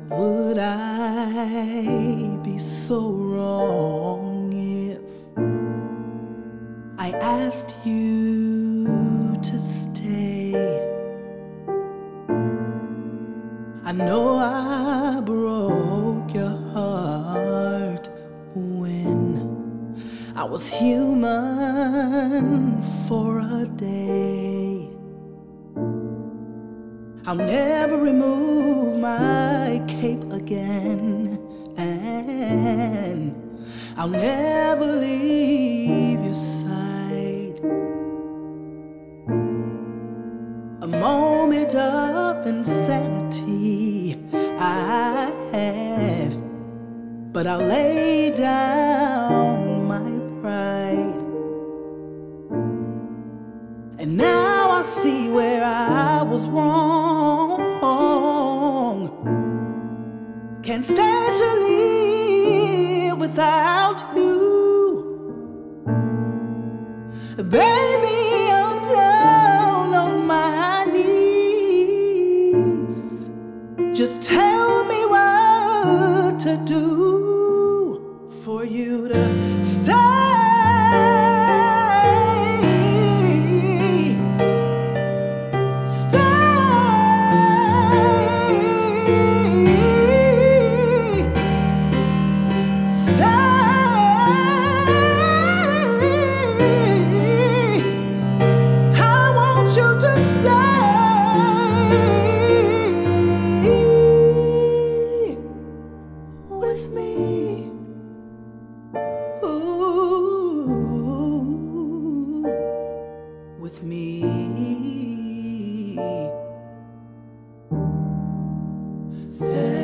Would I be so wrong if I asked you to stay? I know I broke your heart when I was human for a day. I'll never remove my cape again, and I'll never leave your side. A moment of insanity I had, but I'll lay down my pride. And now I see where I was wrong. Can't stand to live without you. Baby, I'm down on my knees. Just tell me what to do for you to stay. With me.